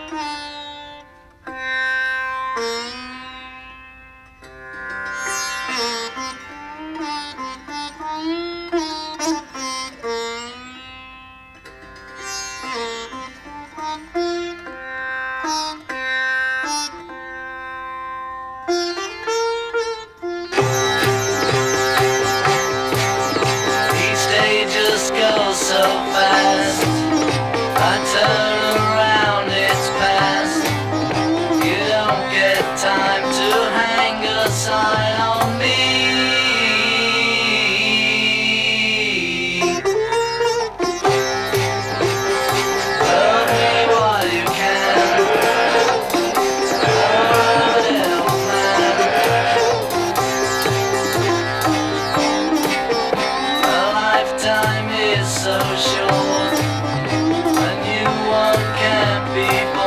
Each day just goes so fast. I turn around, it's past. You don't get time to hang a sign on me. Love me while you can. Oh, little man. A lifetime is so short. A new one can't be